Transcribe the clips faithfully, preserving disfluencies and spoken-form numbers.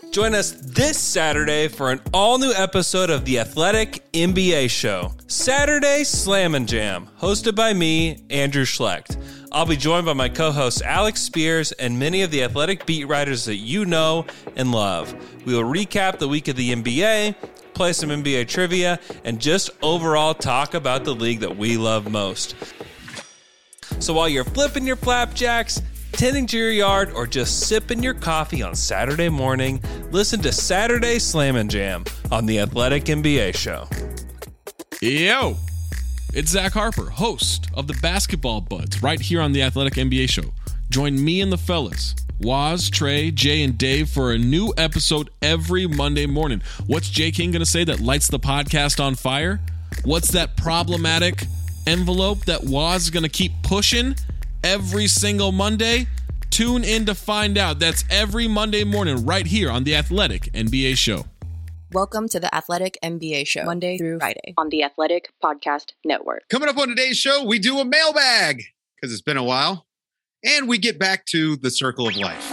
Join us this Saturday for an all-new episode of The Athletic N B A Show, Saturday Slam and Jam, hosted by me, Andrew Schlecht. I'll be joined by my co-host Alex Spears and many of the Athletic beat writers that you know and love. We will recap the week of the N B A, play some N B A trivia, and just overall talk about the league that we love most. So while you're flipping your flapjacks, tending to your yard, or just sipping your coffee on Saturday morning, listen to Saturday Slam and Jam on the Athletic N B A Show. Yo, it's Zach Harper, host of the Basketball Buds, right here on the Athletic N B A Show. Join me and the fellas, Waz, Trey, Jay, and Dave, for a new episode every Monday morning. What's Jay King going to say that lights the podcast on fire? What's that problematic envelope that Waz is going to keep pushing every single Monday? Tune in to find out. That's every Monday morning right here on the Athletic N B A Show. Welcome to the Athletic N B A Show, Monday through Friday on the Athletic Podcast Network. Coming up on today's show, we do a mailbag because it's been a while, and we get back to the circle of life.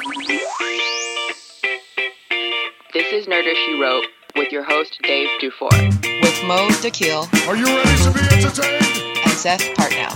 This is Nerder She Wrote with your host, Dave Dufour. With Mo Dakil. Are you ready to be entertained? And Seth Partnow.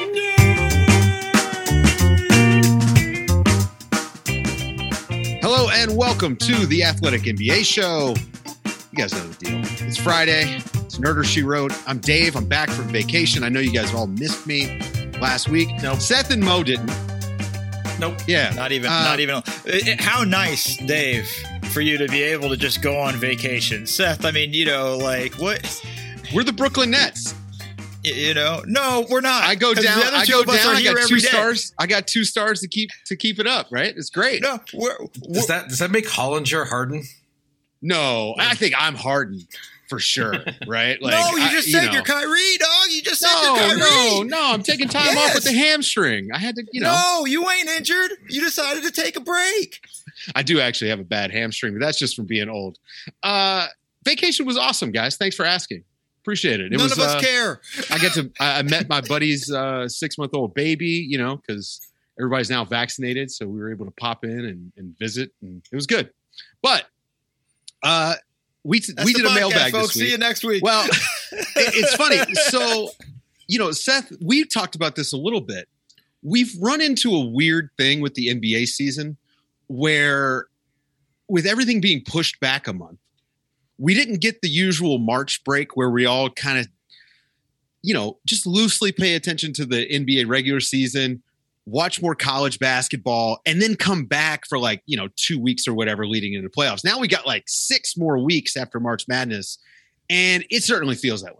Hello and welcome to the Athletic N B A Show. You guys know the deal. It's Friday. It's Nerder She Wrote. I'm Dave. I'm back from vacation. I know you guys all missed me last week. Nope. Seth and Mo didn't. Nope. Yeah. Not even. Uh, not even. It, how nice, Dave, for you to be able to just go on vacation. Seth, I mean, you know, like what? We're the Brooklyn Nets. You know, no, we're not. I go down. I go down. I got two day. stars. I got two stars to keep to keep it up. Right? It's great. No, we're, we're, does that does that make Hollinger Harden? No, I think I'm Harden for sure. Right? Like, no, you just I, said you know. you're Kyrie, dog. You just said no, you're Kyrie. No, no, I'm taking time yes. off with the hamstring. I had to, you know. No, you ain't injured. You decided to take a break. I do actually have a bad hamstring, but that's just from being old. Uh, vacation was awesome, guys. Thanks for asking. Appreciate it. it None was, of us uh, care. I get to. I met my buddy's uh, six-month-old baby. You know, because everybody's now vaccinated, so we were able to pop in and, and visit, and it was good. But uh, we That's we did podcast, a mailbag folks. this week. See you next week. Well, it, it's funny. So, you know, Seth, we've talked about this a little bit. We've run into a weird thing with the N B A season, where with everything being pushed back a month, we didn't get the usual March break where we all kind of, you know, just loosely pay attention to the N B A regular season, watch more college basketball, and then come back for like, you know, two weeks or whatever leading into the playoffs. Now we got like six more weeks after March Madness, and it certainly feels that way.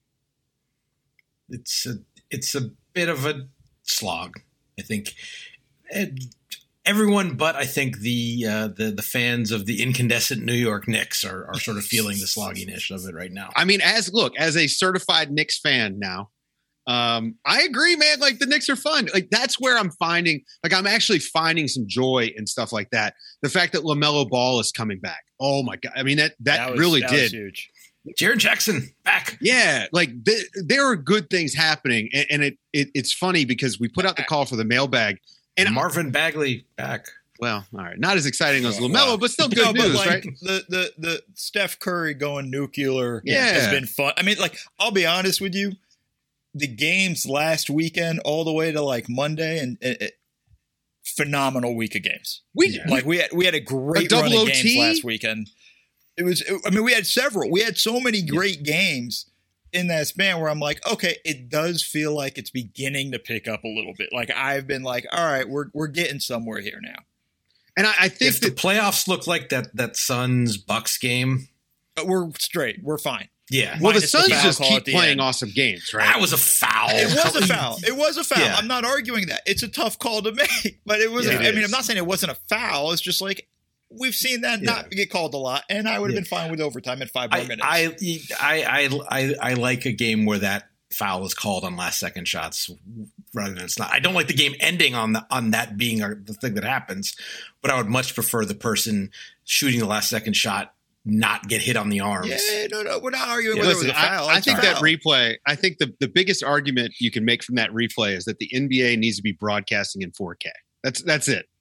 It's a, it's a bit of a slog, I think. And everyone but I think the uh, the the fans of the incandescent New York Knicks are, are sort of feeling the slogginess of it right now. I mean, as look, as a certified Knicks fan now, um, I agree, man. Like the Knicks are fun. Like that's where I'm finding, like I'm actually finding some joy and stuff like that. The fact that LaMelo Ball is coming back. Oh my God. I mean, that, that, that was, really that did. Was huge. Jaren Jackson back. Yeah. Like th- there are good things happening. And, and it, it it's funny because we put out the call for the mailbag. And Marvin Bagley back. Well, all right. Not as exciting as LaMelo, wow. but still good no, news, like, right? The, the the Steph Curry going nuclear yeah. has been fun. I mean, like, I'll be honest with you. The games last weekend all the way to like Monday and it, it, phenomenal week of games. We yeah. like we had we had a great a run of O games T? last weekend. It was it, I mean, we had several. We had so many great games in that span where I'm like, okay, it does feel like it's beginning to pick up a little bit. Like I've been like, all right, we're we're getting somewhere here now. And I, I think if that, the playoffs look like that that Suns Bucks game, we're straight. We're fine. Yeah. Well, the Suns the just keep playing end. awesome games, right? That was a foul. It was a foul. It was a foul. Yeah. I'm not arguing that. It's a tough call to make, but it was. Yeah, a, it I mean, is. I'm not saying it wasn't a foul. It's just like we've seen that Yeah. not get called a lot, and I would have Yeah. been fine with overtime at five more I, minutes. I, I, I, I, I like a game where that foul is called on last second shots rather than it's not. I don't like the game ending on the, on that being our, the thing that happens, but I would much prefer the person shooting the last second shot not get hit on the arms. Yeah, no, no, we're not arguing Yeah, whether listen, it was a foul. I, I It's a think that foul. replay, I think the, the biggest argument you can make from that replay is that the N B A needs to be broadcasting in four K. That's that's it.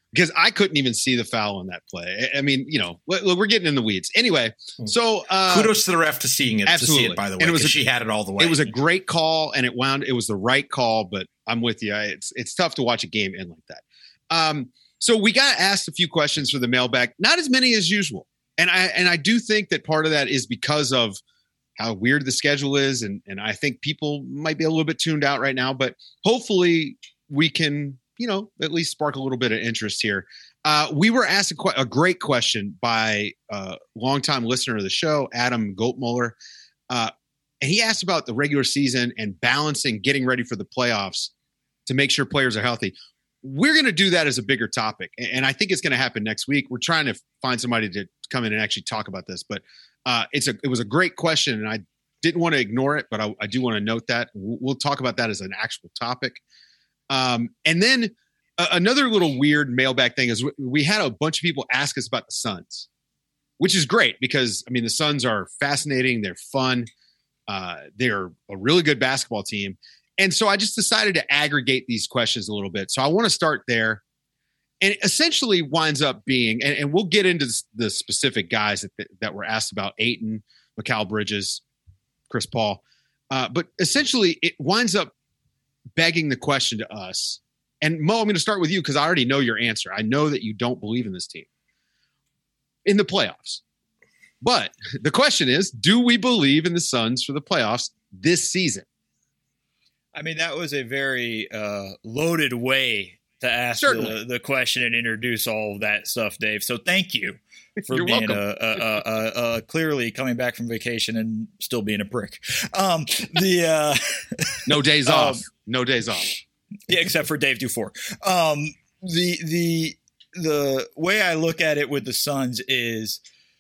because I couldn't even see the foul on that play. I mean, you know, we're getting in the weeds. Anyway, so uh, kudos to the ref to seeing it, absolutely. to see it, by the way, and it was a, she had it all the way. It was a great call, and it wound. It was the right call, but I'm with you. It's it's tough to watch a game end like that. Um, so we got asked a few questions for the mailbag, not as many as usual, and I and I do think that part of that is because of how weird the schedule is, and and I think people might be a little bit tuned out right now, but hopefully we can, you know, at least spark a little bit of interest here. Uh, we were asked a, qu- a great question by a longtime listener of the show, Adam Goldmuller. Uh, and he asked about the regular season and balancing getting ready for the playoffs to make sure players are healthy. We're going to do that as a bigger topic. And I think it's going to happen next week. We're trying to find somebody to come in and actually talk about this, but uh, it's a, it was a great question, and I didn't want to ignore it, but I, I do want to note that we'll, we'll talk about that as an actual topic. Um, and then uh, another little weird mailbag thing is we, we had a bunch of people ask us about the Suns, which is great because, I mean, the Suns are fascinating. They're fun. Uh, they're a really good basketball team. And so I just decided to aggregate these questions a little bit. So I want to start there. And it essentially winds up being, and, and we'll get into the specific guys that, that were asked about: Ayton, Mikal Bridges, Chris Paul. Uh, but essentially it winds up begging the question to us. And Mo, I'm going to start with you because I already know your answer. I know that you don't believe in this team in the playoffs. But the question is, do we believe in the Suns for the playoffs this season? I mean, that was a very uh, loaded way to ask the, the question and introduce all of that stuff, Dave. So thank you for You're being welcome. a, a, a, a, a clearly coming back from vacation and still being a prick. Um, the uh, no days um, off. No days off. Yeah, except for Dave Dufour. Um, the the the way I look at it with the Suns is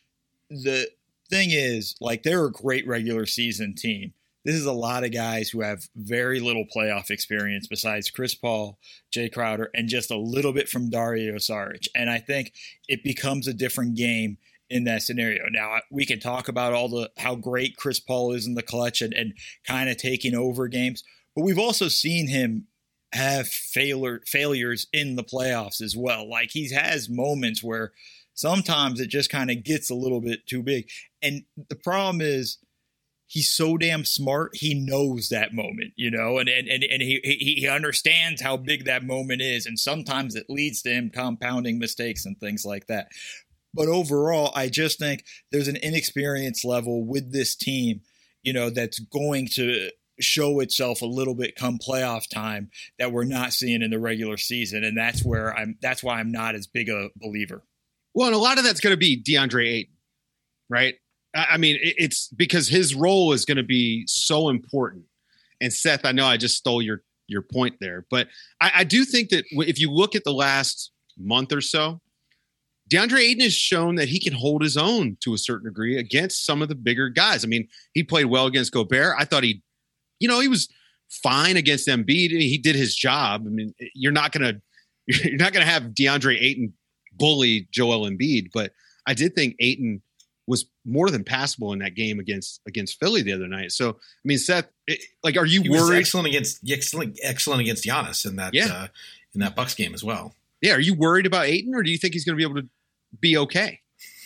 the thing is like they're a great regular season team. This is a lot of guys who have very little playoff experience besides Chris Paul, Jay Crowder, and just a little bit from Dario Saric. And I think it becomes a different game in that scenario. Now, we can talk about all the how great Chris Paul is in the clutch and, and kind of taking over games, but we've also seen him have failure, failures in the playoffs as well. Like he has moments where sometimes it just kind of gets a little bit too big. And the problem is, he's so damn smart. He knows that moment, you know, and, and, and, and he, he understands how big that moment is. And sometimes it leads to him compounding mistakes and things like that. But overall, I just think there's an inexperience level with this team, you know, that's going to show itself a little bit come playoff time that we're not seeing in the regular season. And that's where I'm, that's why I'm not as big a believer. Well, and a lot of that's going to be DeAndre Ayton, right? I mean, it's because his role is going to be so important. And Seth, I know I just stole your, your point there, but I, I do think that if you look at the last month or so, DeAndre Ayton has shown that he can hold his own to a certain degree against some of the bigger guys. I mean, he played well against Gobert. I thought he, you know, he was fine against Embiid. He did his job. I mean, you're not going to, you're not going to have DeAndre Ayton bully Joel Embiid, but I did think Ayton was more than passable in that game against against Philly the other night. So, I mean, Seth, it, like, are you he worried? Was excellent against excellent, excellent against Giannis in that yeah. uh, in that Bucks game as well. Yeah, are you worried about Ayton, or do you think he's going to be able to be okay?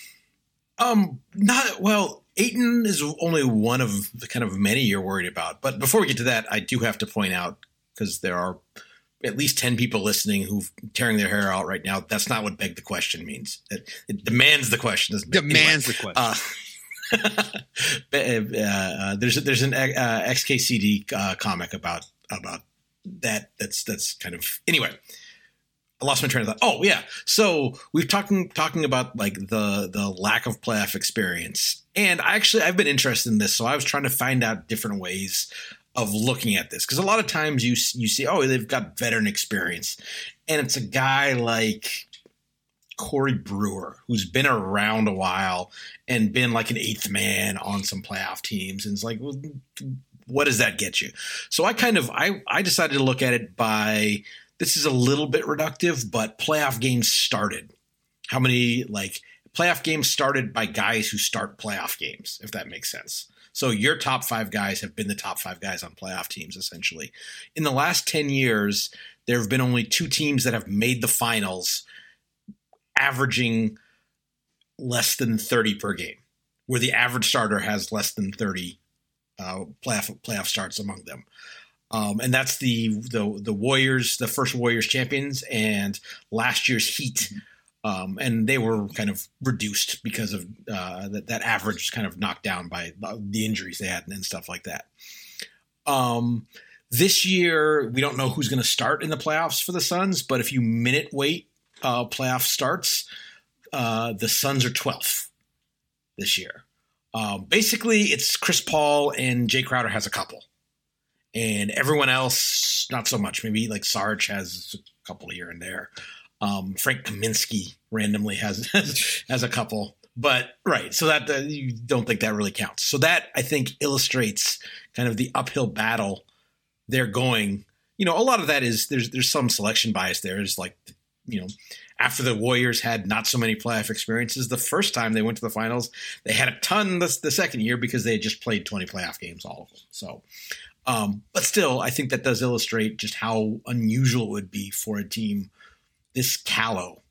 Um, not well. Ayton is only one of the kind of many you're worried about. But before we get to that, I do have to point out, because there are at least ten people listening who've tearing their hair out right now. That's not what beg the question means. It, it demands the question. Doesn't demands anyway, the question. Uh, uh, there's there's an uh, X K C D uh, comic about about that. That's that's kind of anyway. I lost my train of thought. Oh yeah, so we've talking talking about like the the lack of playoff experience, and I actually I've been interested in this, so I was trying to find out different ways of looking at this, because a lot of times you you see, oh, they've got veteran experience, and it's a guy like Corey Brewer who's been around a while and been like an eighth man on some playoff teams, and it's like, well, what does that get you? So I kind of I I decided to look at it by, this is a little bit reductive, but playoff games started. How many like playoff games started by guys who start playoff games, if that makes sense. So your top five guys have been the top five guys on playoff teams, essentially. In the last ten years, there have been only two teams that have made the finals averaging less than thirty per game, where the average starter has less than thirty uh, playoff playoff starts among them. Um, and that's the, the the Warriors, the first Warriors champions, and last year's Heat. Um, and they were kind of reduced because of uh, that, that average kind of knocked down by the injuries they had and stuff like that. Um, this year, we don't know who's going to start in the playoffs for the Suns, but if you minute weight uh, playoff starts, uh, the Suns are twelfth this year. Um, basically, it's Chris Paul and Jay Crowder has a couple. And everyone else, not so much. Maybe like Sarge has a couple here and there. Um, Frank Kaminsky randomly has has a couple, but right. So that uh, you don't think that really counts. So that I think illustrates kind of the uphill battle they're going. You know, a lot of that is there's there's some selection bias there. Is like, you know, after the Warriors had not so many playoff experiences, the first time they went to the finals, they had a ton the, the second year because they had just played twenty playoff games, all of them. So. Um, but still, I think that does illustrate just how unusual it would be for a team this callow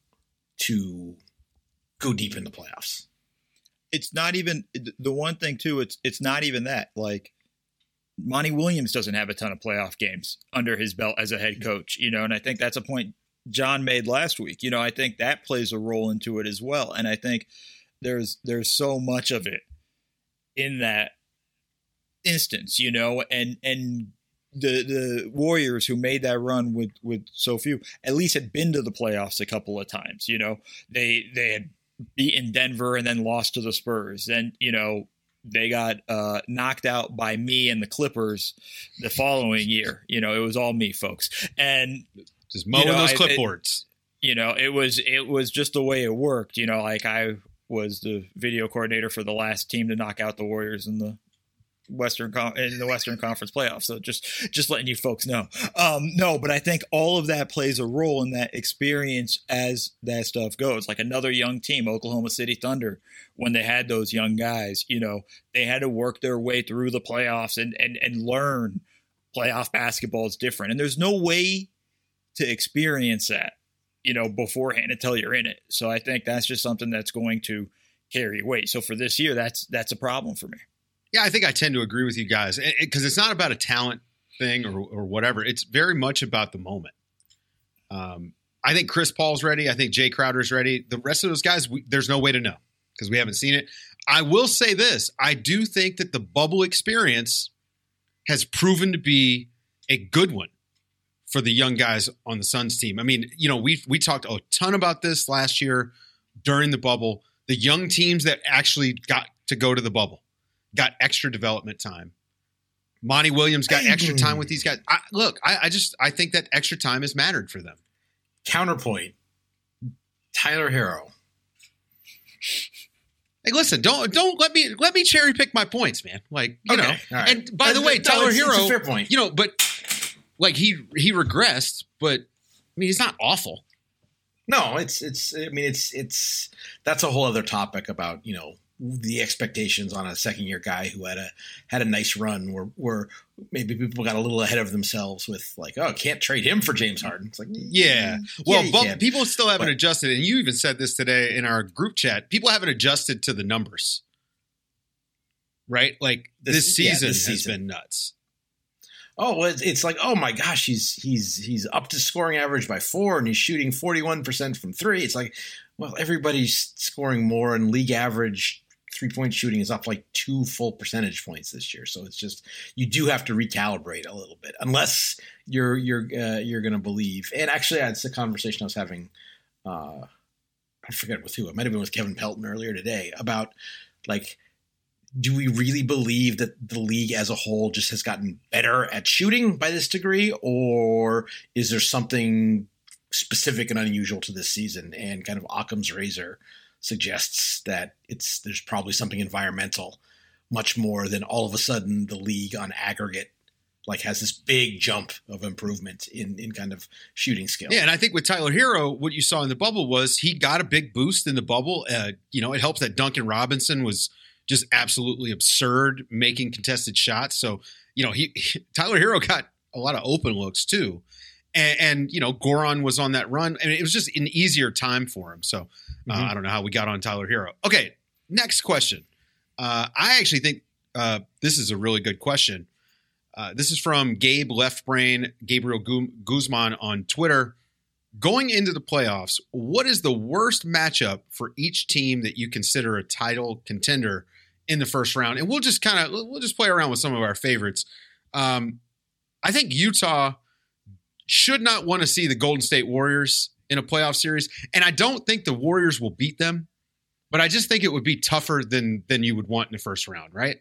to go deep in the playoffs. It's not even the one thing too. It's, it's not even that. Like Monty Williams doesn't have a ton of playoff games under his belt as a head coach, you know, and I think that's a point John made last week. You know, I think that plays a role into it as well. And I think there's, there's so much of it in that instance, you know, and, and, The the Warriors who made that run with, with so few at least had been to the playoffs a couple of times. You know, they they had beaten Denver and then lost to the Spurs. Then, you know, they got uh, knocked out by me and the Clippers the following year. You know, it was all me, folks. And just mowing you know, those I, clipboards. It, you know, it was it was just the way it worked. You know, like I was the video coordinator for the last team to knock out the Warriors in the Western in the Western Conference playoffs. So just just letting you folks know. Um, no, but I think all of that plays a role in that experience as that stuff goes. Like another young team, Oklahoma City Thunder, when they had those young guys, you know, they had to work their way through the playoffs and and and learn playoff basketball is different. And there's no way to experience that, you know, beforehand until you're in it. So I think that's just something that's going to carry weight. So for this year, that's that's a problem for me. Yeah, I think I tend to agree with you guys because it, it's not about a talent thing or, or whatever. It's very much about the moment. Um, I think Chris Paul's ready. I think Jay Crowder's ready. The rest of those guys, we, there's no way to know because we haven't seen it. I will say this. I do think that the bubble experience has proven to be a good one for the young guys on the Suns team. I mean, you know, we we talked a ton about this last year during the bubble. The young teams that actually got to go to the bubble got extra development time. Monty Williams got extra time with these guys. I, look, I, I just I think that extra time has mattered for them. Counterpoint: Tyler Herro. Hey, listen, don't don't let me let me cherry pick my points, man. Like you Okay, know. all right. And by the No, way, no, Tyler it's- Herro, it's a fair point. you know, but like he he regressed, but I mean he's not awful. No, it's it's. I mean, it's it's. That's a whole other topic about you know the expectations on a second year guy who had a had a nice run where where maybe people got a little ahead of themselves with like, oh, can't trade him for James Harden. It's like, Yeah. Well, you but can. people still haven't But- adjusted, and you even said this today in our group chat. People haven't adjusted to the numbers, right? Like this, This- yeah, season this has season. been nuts. Oh, well, it's, it's like, oh my gosh, he's he's he's up to scoring average by four, and he's shooting forty-one percent from three. It's like, well, everybody's scoring more, and league average three point shooting is up like two full percentage points this year. So it's just you do have to recalibrate a little bit, unless you're you're uh, you're going to believe. And actually, it's a conversation I was having. Uh, I forget with who. It might have been with Kevin Pelton earlier today about like. Do we really believe that the league as a whole just has gotten better at shooting by this degree, or is there something specific and unusual to this season? And kind of Occam's razor suggests that it's there's probably something environmental, much more than all of a sudden the league on aggregate like has this big jump of improvement in in kind of shooting skill. Yeah, and I think with Tyler Herro, what you saw in the bubble was he got a big boost in the bubble. Uh, you know, it helps that Duncan Robinson was just absolutely absurd making contested shots. So, you know, he, he Tyler Herro got a lot of open looks too. and, and you know, Goran was on that run, and it was just an easier time for him. So uh, Mm-hmm. I don't know how we got on Tyler Hero. Okay, next question. Uh, I actually think uh, this is a really good question. Uh, this is from Gabe Left Brain, Gabriel Gu- Guzman on Twitter. Going into the playoffs, what is the worst matchup for each team that you consider a title contender in the first round? And we'll just kind of we'll just play around with some of our favorites. Um, I think Utah should not want to see the Golden State Warriors in a playoff series, and I don't think the Warriors will beat them, but I just think it would be tougher than than you would want in the first round, right?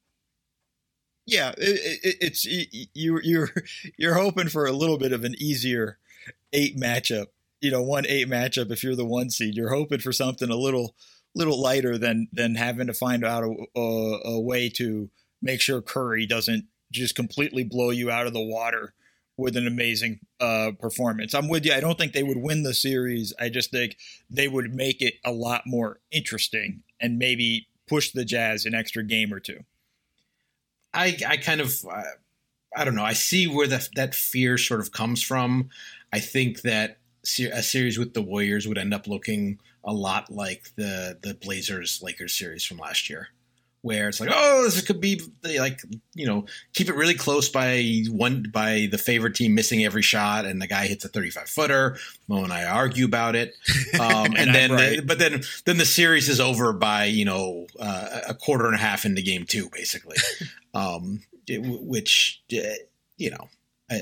Yeah, it, it, it's you you're you're hoping for a little bit of an easier eight matchup, you know, one eight matchup. If you're the one seed, you're hoping for something a little, little lighter than, than having to find out a, a, a way to make sure Curry doesn't just completely blow you out of the water with an amazing uh, performance. I'm with you. I don't think they would win the series. I just think they would make it a lot more interesting and maybe push the Jazz an extra game or two. I, I kind of, uh, I don't know. I see where the, that fear sort of comes from. I think that a series with the Warriors would end up looking a lot like the the Blazers Lakers series from last year, where it's like, oh, this could be like, you know, keep it really close by one by the favorite team missing every shot, and the guy hits a thirty-five footer. Mo and I argue about it, um, and, and then right. the, but then then the series is over by you know uh, a quarter and a half into game two, basically, um, it, which uh, you know. I,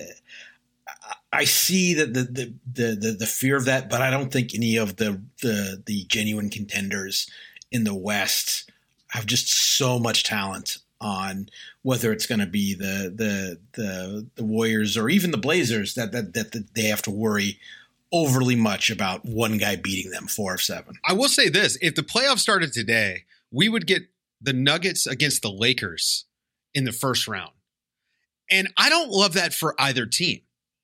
I see that the, the the the the fear of that, but I don't think any of the the the genuine contenders in the West have just so much talent on whether it's going to be the the the the Warriors or even the Blazers that that that they have to worry overly much about one guy beating them four or seven. I will say this: if the playoffs started today, we would get the Nuggets against the Lakers in the first round, and I don't love that for either team.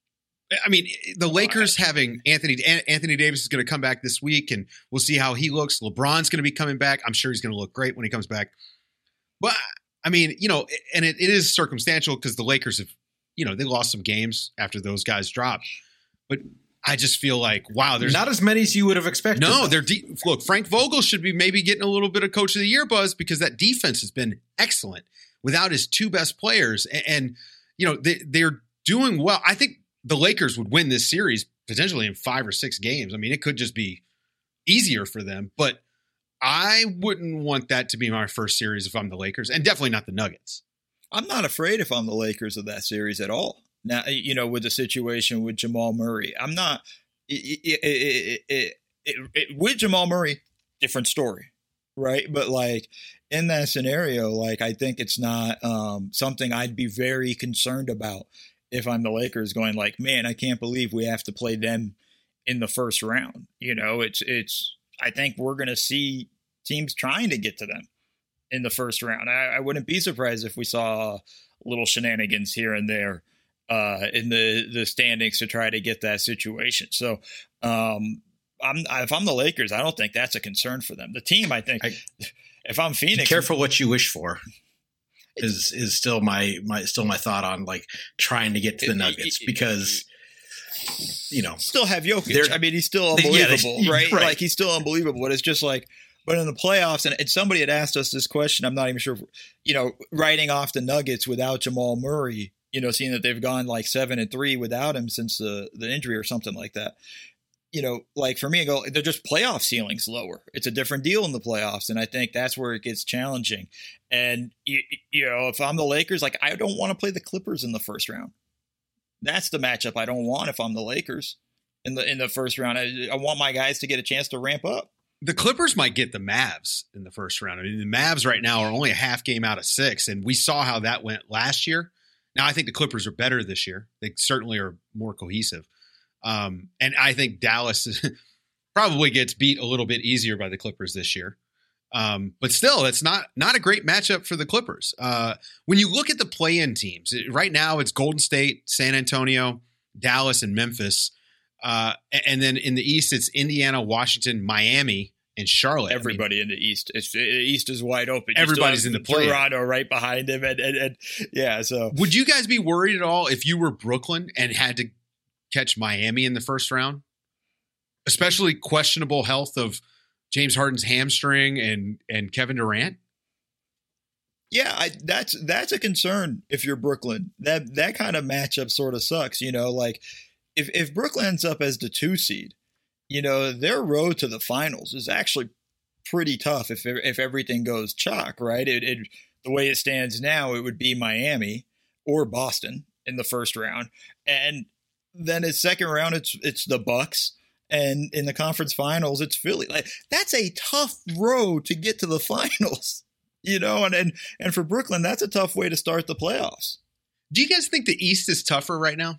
I mean, the Lakers having Anthony Anthony Davis is going to come back this week, and we'll see how he looks. LeBron's going to be coming back. I'm sure he's going to look great when he comes back. But, I mean, you know, and it, it is circumstantial because the Lakers have, you know, they lost some games after those guys dropped. But I just feel like, wow, there's not as many as you would have expected. No, they're de- look, Frank Vogel should be maybe getting a little bit of Coach of the Year buzz because that defense has been excellent without his two best players. And, and you know, they, they're doing well. I think the Lakers would win this series potentially in five or six games. I mean, it could just be easier for them, but I wouldn't want that to be my first series if I'm the Lakers, and definitely not the Nuggets. I'm not afraid if I'm the Lakers of that series at all. Now, you know, with the situation with Jamal Murray, I'm not it, it, it, it, it, it, with Jamal Murray, different story, right? But like in that scenario, like I think it's not um, something I'd be very concerned about. If I'm the Lakers going like, man, I can't believe we have to play them in the first round. You know, it's, it's, I think we're going to see teams trying to get to them in the first round. I, I wouldn't be surprised if we saw little shenanigans here and there uh, in the, the standings to try to get that situation. So um, I'm, if I'm the Lakers, I don't think that's a concern for them. The team, I think, I, if I'm Phoenix, be careful what you wish for. Is is still my my still my thought on like trying to get to the Nuggets because you know still have Jokic. I mean, he's still unbelievable, yeah, right? right? Like he's still unbelievable. But it's just like, but in the playoffs, and, and somebody had asked us this question. I'm not even sure, you know, writing off the Nuggets without Jamal Murray. You know, seeing that they've gone like seven and three without him since the the injury or something like that. You know, like for me, I go, they're just playoff ceilings lower. It's a different deal in the playoffs. And I think that's where it gets challenging. And, you, you know, if I'm the Lakers, like I don't want to play the Clippers in the first round. That's the matchup I don't want if I'm the Lakers in the in the first round. I, I want my guys to get a chance to ramp up. The Clippers might get the Mavs in the first round. I mean, the Mavs right now are only a half game out of six. And we saw how that went last year. Now, I think the Clippers are better this year. They certainly are more cohesive. Um, and I think Dallas probably gets beat a little bit easier by the Clippers this year. Um, but still, it's not not a great matchup for the Clippers. Uh, when you look at the play-in teams, it, right now it's Golden State, San Antonio, Dallas, and Memphis. Uh, and then in the East, it's Indiana, Washington, Miami, and Charlotte. Everybody I mean, in the East. It's, the East is wide open. You everybody's in the play. Toronto right behind him. And, and, and yeah, so. Would you guys be worried at all if you were Brooklyn and had to catch Miami in the first round, especially questionable health of James Harden's hamstring and and Kevin Durant? Yeah, I, that's that's a concern if you're Brooklyn. That that kind of matchup sort of sucks. You know, like if if Brooklyn ends up as the two seed, you know, their road to the finals is actually pretty tough if if everything goes chalk, right? It, it the way it stands now, it would be Miami or Boston in the first round, and then in second round it's it's the Bucks, and in the conference finals it's Philly. Like that's a tough road to get to the finals. You know, and, and and for Brooklyn, that's a tough way to start the playoffs. Do you guys think the East is tougher right now?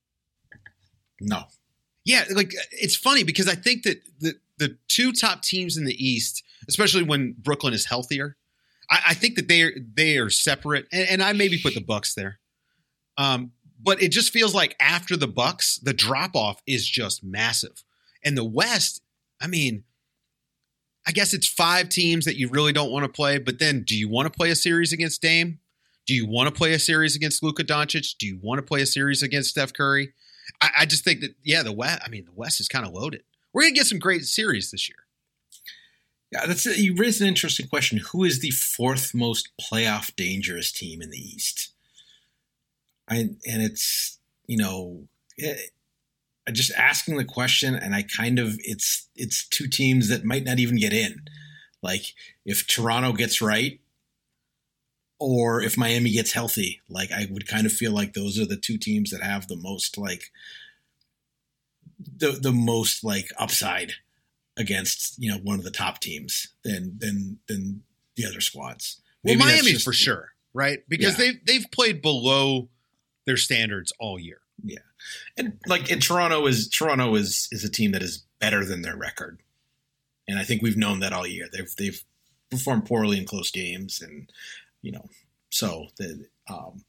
No. Yeah, like it's funny because I think that the the two top teams in the East, especially when Brooklyn is healthier, I, I think that they are they are separate, and, and I maybe put the Bucks there. Um, but it just feels like after the Bucks, the drop off is just massive, and the West, I mean. I guess it's five teams that you really don't want to play, but then do you want to play a series against Dame? Do you want to play a series against Luka Doncic? Do you want to play a series against Steph Curry? I, I just think that, yeah, the West, I mean, the West is kind of loaded. We're going to get some great series this year. Yeah, that's a, you raised an interesting question. Who is the fourth most playoff dangerous team in the East? I, and it's, you know, it, just asking the question, and I kind of it's it's two teams that might not even get in. Like if Toronto gets right, or if Miami gets healthy, like I would kind of feel like those are the two teams that have the most like the the most like upside against, you know, one of the top teams than than than the other squads. Maybe well, Miami just, for sure, right? Because yeah. they've they've played below their standards all year. Yeah. And like in Toronto is Toronto is is a team that is better than their record. And I think we've known that all year. They've they've performed poorly in close games, and you know, so the um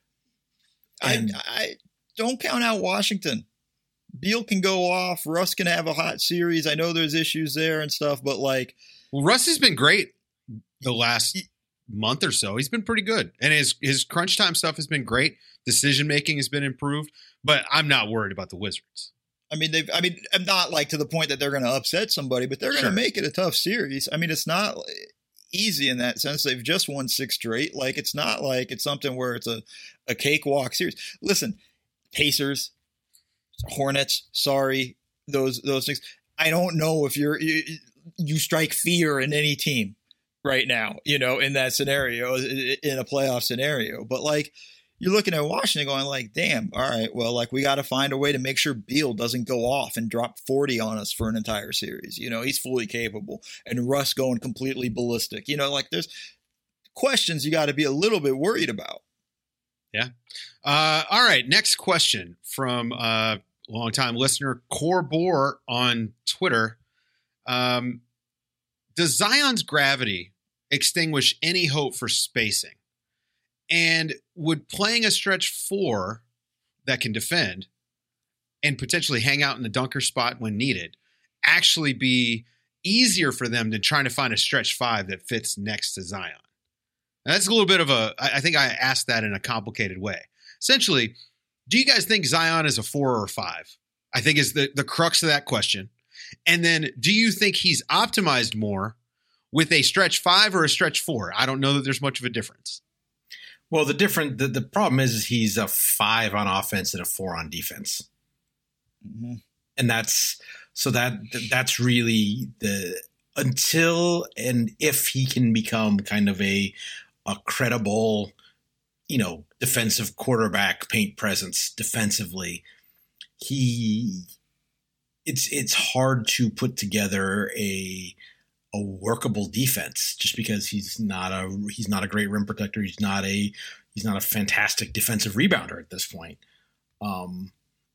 and I, I don't count out Washington. Beal can go off, Russ can have a hot series. I know there's issues there and stuff, but like well, Russ has been great the last he, month or so. He's been pretty good. And his his crunch time stuff has been great. Decision making has been improved, but I'm not worried about the Wizards. I mean, they've. I mean, I'm not like to the point that they're going to upset somebody, but they're going to sure. make it a tough series. I mean, it's not easy in that sense. They've just won six straight. Like, it's not like it's something where it's a a cakewalk series. Listen, Pacers, Hornets. Sorry, those those things. I don't know if you're you, you strike fear in any team right now. You know, in that scenario, in a playoff scenario, but like. You're looking at Washington going like, damn, all right, well, like we got to find a way to make sure Beal doesn't go off and drop forty on us for an entire series. You know, he's fully capable. And Russ going completely ballistic. You know, like there's questions you got to be a little bit worried about. Yeah. Uh, all right. Next question from uh, longtime listener Corbor on Twitter. Um, does Zion's gravity extinguish any hope for spacing? And would playing a stretch four that can defend and potentially hang out in the dunker spot when needed actually be easier for them than trying to find a stretch five that fits next to Zion? And that's a little bit of a, I think I asked that in a complicated way. Essentially, do you guys think Zion is a four or a five? I think is the, the crux of that question. And then do you think he's optimized more with a stretch five or a stretch four? I don't know that there's much of a difference. Well, the different the, the problem is, is he's a five on offense and a four on defense, mm-hmm. and that's so that that's really the until and if he can become kind of a a credible, you know, defensive quarterback, paint presence defensively, he it's it's hard to put together a. a workable defense just because he's not a he's not a great rim protector. He's not a he's not a fantastic defensive rebounder at this point. Um,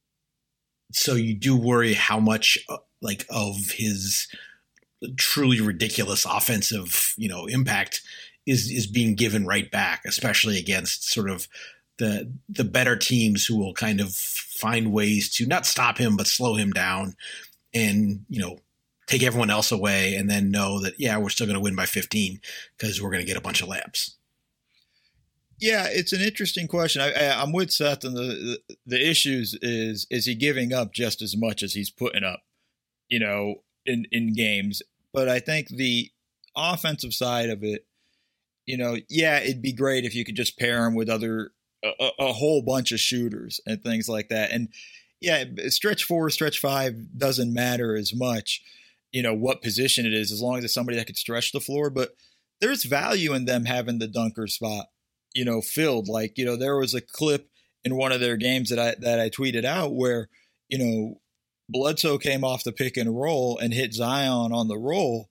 so you do worry how much uh, like of his truly ridiculous offensive, you know, impact is is being given right back, especially against sort of the the better teams who will kind of find ways to not stop him but slow him down and, you know, take everyone else away and then know that, yeah, we're still going to win by fifteen because we're going to get a bunch of layups. Yeah, it's an interesting question. I, I, I'm with Seth, and the, the the issues is is he giving up just as much as he's putting up, you know, in in games. But I think the offensive side of it, you know, yeah, it'd be great if you could just pair him with other a, a whole bunch of shooters and things like that. And yeah, stretch four, stretch five doesn't matter as much, you know, what position it is, as long as it's somebody that could stretch the floor. But there's value in them having the dunker spot, you know, filled. Like, you know, there was a clip in one of their games that I that I tweeted out where, you know, Bledsoe came off the pick and roll and hit Zion on the roll,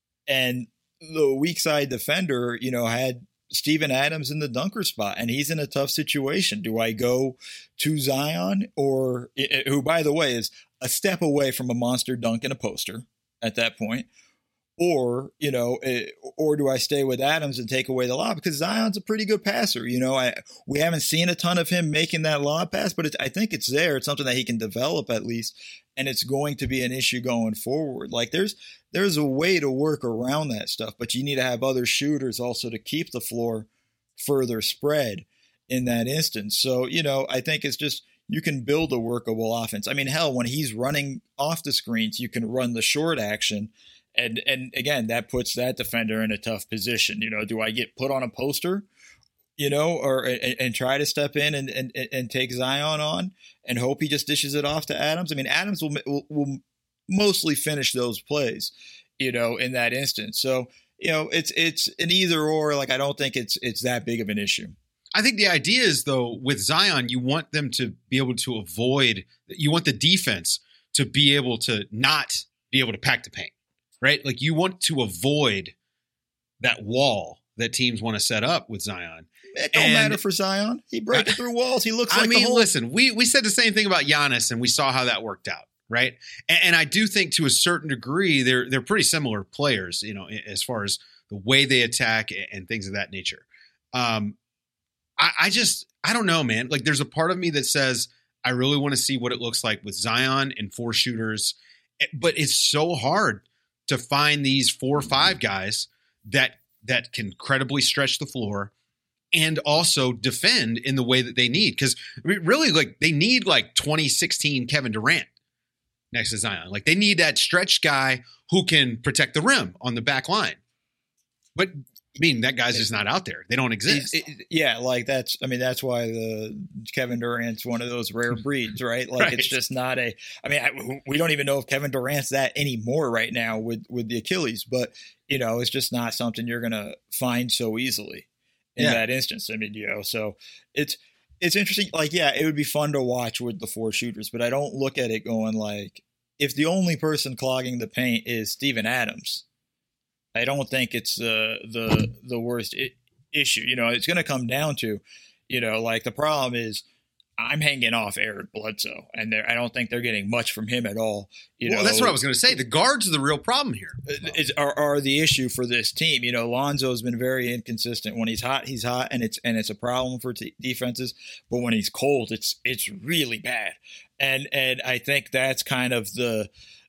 and the weak side defender, you know, had Steven Adams in the dunker spot, and he's in a tough situation. Do I go to Zion, or who, by the way, is a step away from a monster dunk and a poster at that point? Or, you know, or do I stay with Adams and take away the lob? Because Zion's a pretty good passer. You know, I we haven't seen a ton of him making that lob pass, but it's, I think it's there. It's something that he can develop at least, and it's going to be an issue going forward. Like there's there's a way to work around that stuff, but you need to have other shooters also to keep the floor further spread in that instance. So, you know, I think it's just you can build a workable offense. I mean, hell, when he's running off the screens, you can run the short action. And and again, that puts that defender in a tough position. You know, do I get put on a poster, you know, or and, and try to step in and, and and take Zion on and hope he just dishes it off to Adams? I mean, Adams will will, will mostly finish those plays, you know, in that instance. So, you know, it's it's an either or. Like, I don't think it's it's that big of an issue. I think the idea is, though, with Zion, you want them to be able to avoid, you want the defense to be able to not be able to pack the paint. Right? Like you want to avoid that wall that teams want to set up with Zion. It don't and, matter for Zion. He breaking through walls. He looks like I mean, the whole- listen, we, we said the same thing about Giannis, and we saw how that worked out. Right. And, and I do think to a certain degree, they're, they're pretty similar players, you know, as far as the way they attack and things of that nature. Um, I, I just, I don't know, man. Like there's a part of me that says, I really want to see what it looks like with Zion and four shooters, but it's so hard to find these four or five guys that that can credibly stretch the floor and also defend in the way that they need. Because really, like they need like twenty sixteen Kevin Durant next to Zion. Like they need that stretch guy who can protect the rim on the back line. But I mean, that guy's just not out there. They don't exist. It, it, yeah, like that's, I mean, that's why the Kevin Durant's one of those rare breeds, right? Like right. It's just not a, I mean, I, we don't even know if Kevin Durant's that anymore right now with, with the Achilles, but, you know, it's just not something you're going to find so easily in yeah. that instance. I mean, you know, so it's, it's interesting. Like, yeah, it would be fun to watch with the four shooters, but I don't look at it going like, if the only person clogging the paint is Steven Adams, I don't think it's the the the worst I- issue. You know, it's going to come down to, you know, like the problem is I'm hanging off Eric Bledsoe, and I don't think they're getting much from him at all. You well, know, that's what I was going to say. The guards are the real problem here. Is, are, are the issue for this team. You know, Lonzo's been very inconsistent. When he's hot, he's hot, and it's and it's a problem for t- defenses. But when he's cold, it's it's really bad. And and I think that's kind of the.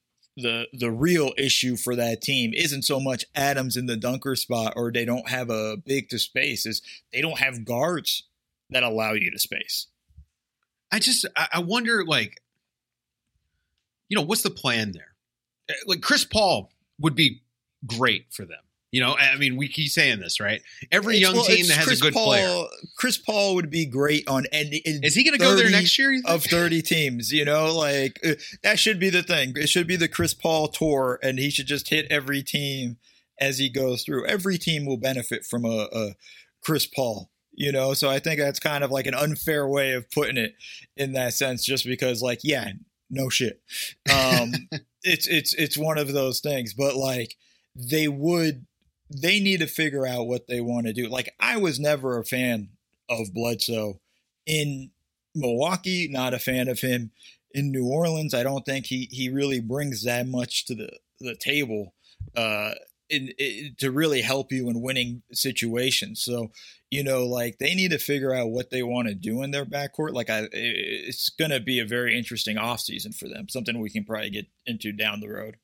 The the real issue for that team isn't so much Adams in the dunker spot or they don't have a big to space, is they don't have guards that allow you to space. I just I wonder, like, you know, what's the plan there? Like Chris Paul would be great for them. You know, I mean, we keep saying this, right? Every young well, team that has Chris a good Paul, player. Chris Paul would be great on any. Is he going to go there next year? Of thirty teams, you know, like uh, that should be the thing. It should be the Chris Paul tour, and he should just hit every team as he goes through. Every team will benefit from a, a Chris Paul, you know. So I think that's kind of like an unfair way of putting it in that sense, just because, like, yeah, no shit. Um, it's it's it's one of those things, but like they would. They need to figure out what they want to do. Like, I was never a fan of Bledsoe in Milwaukee, not a fan of him in New Orleans. I don't think he he really brings that much to the, the table uh, in, in, to really help you in winning situations. So, you know, like, they need to figure out what they want to do in their backcourt. Like, I, it's going to be a very interesting offseason for them, something we can probably get into down the road.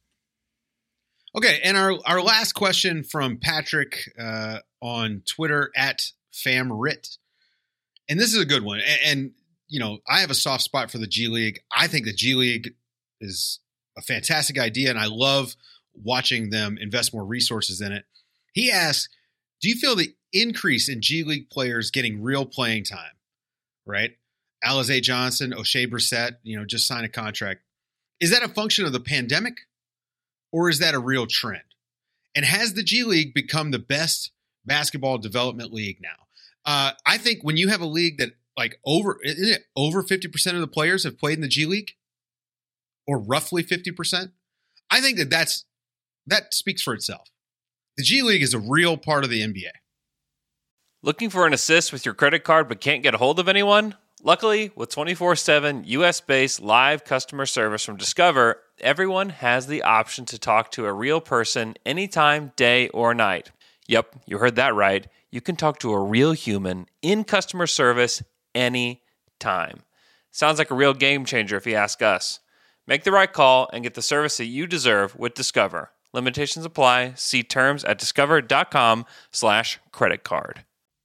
Okay, and our, our last question from Patrick uh, on Twitter at FamRit. and this is a good one. And, and, you know, I have a soft spot for the G League. I think the G League is a fantastic idea, and I love watching them invest more resources in it. He asks, do you feel the increase in G League players getting real playing time, right? Alize Johnson, O'Shea Brissett, you know, just signed a contract. Is that a function of the pandemic, or is that a real trend? And has the G League become the best basketball development league now? Uh, I think when you have a league that like over, isn't it over fifty percent of the players have played in the G League, or roughly fifty percent? I think that that's, that speaks for itself. The G League is a real part of the N B A. Looking for an assist with your credit card but can't get a hold of anyone? Luckily, with twenty-four seven U S-based live customer service from Discover, everyone has the option to talk to a real person anytime, day or night. Yep, you heard that right. You can talk to a real human in customer service anytime. Sounds like a real game changer if you ask us. Make the right call and get the service that you deserve with Discover. Limitations apply. See terms at discover.com slash credit card.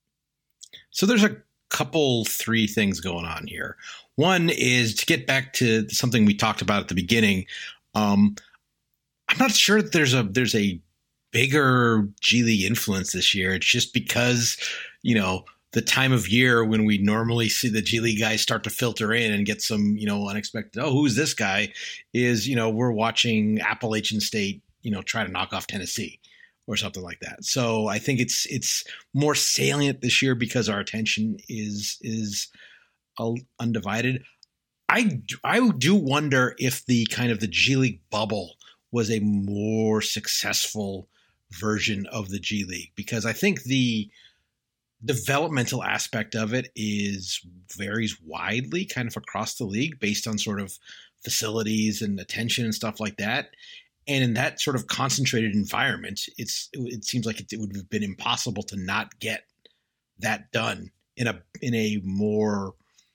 So there's a couple, three things going on here. One is to get back to something we talked about at the beginning. Um, I'm not sure that there's a there's a bigger G League influence this year. It's just because, you know, the time of year when we normally see the G League guys start to filter in and get some, you know, unexpected, oh, who's this guy? Is, you know, we're watching Appalachian State, you know, try to knock off Tennessee or something like that. So I think it's it's more salient this year because our attention is is undivided. I I do wonder if the kind of the G League bubble was a more successful version of the G League, because I think the developmental aspect of it is varies widely kind of across the league based on sort of facilities and attention and stuff like that. And in that sort of concentrated environment, it's it seems like it, it would have been impossible to not get that done in a in a more,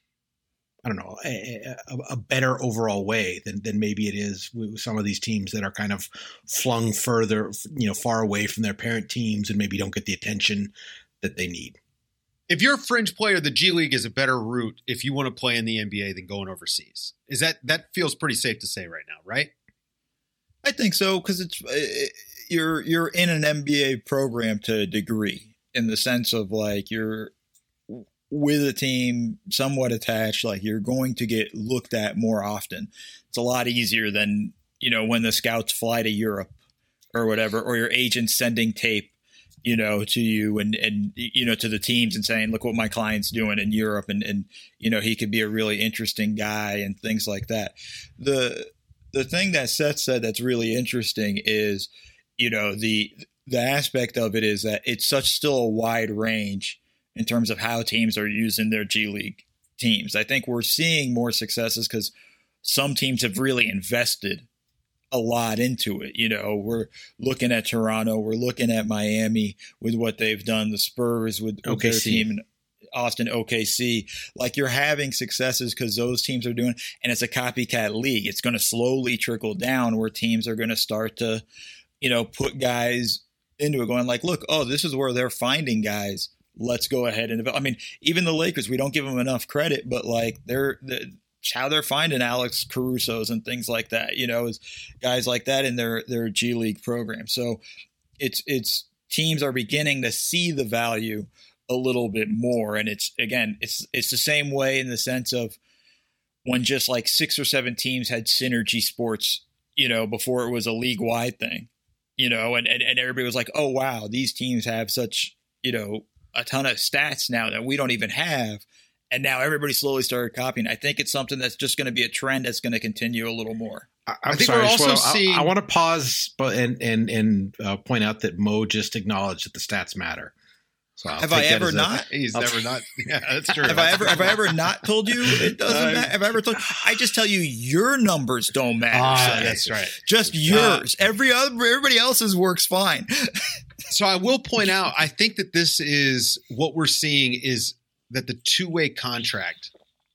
I don't know, a, a, a better overall way than than maybe it is with some of these teams that are kind of flung further, you know, far away from their parent teams and maybe don't get the attention that they need. If you're a fringe player, the G League is a better route if you want to play in the N B A than going overseas. Is that that feels pretty safe to say right now, right? I think so, because it's it, you're you're in an N B A program to a degree, in the sense of like you're with a team somewhat attached. Like you're going to get looked at more often. It's a lot easier than, you know, when the scouts fly to Europe or whatever, or your agent's sending tape, you know, to you and and you know to the teams and saying, look what my client's doing in Europe, and and you know he could be a really interesting guy and things like that. The The thing that Seth said that's really interesting is, you know, the the aspect of it is that it's such still a wide range in terms of how teams are using their G League teams. I think we're seeing more successes because some teams have really invested a lot into it. You know, we're looking at Toronto, we're looking at Miami with what they've done, the Spurs with, with their team, Austin, O K C. Like you're having successes because those teams are doing, and it's a copycat league. It's going to slowly trickle down where teams are going to start to, you know, put guys into it, going like, look, oh, this is where they're finding guys. Let's go ahead and develop. I mean, even the Lakers, we don't give them enough credit, but like they're, they're how they're finding Alex Caruso's and things like that, you know, is guys like that in their, their G League program. So it's, it's teams are beginning to see the value a little bit more. And it's, again, it's, it's the same way in the sense of when just like six or seven teams had synergy sports, you know, before it was a league wide thing, you know, and, and, and everybody was like, oh, wow, these teams have such, you know, a ton of stats now that we don't even have. And now everybody slowly started copying. I think it's something that's just going to be a trend that's going to continue a little more. I, I'm I think sorry, we're also seeing. I, I want to pause, but and and and uh, point out that Mo just acknowledged that the stats matter. So I'll have I ever not? A, he's I'll never not. Yeah, that's true. Have I ever? Have I ever not told you it doesn't uh, matter? Have I ever told? I just tell you your numbers don't matter. Ah, so that's right. Just yours. Uh, Every other, everybody else's works fine. So I will point out. I think that this is what we're seeing is that the two-way contract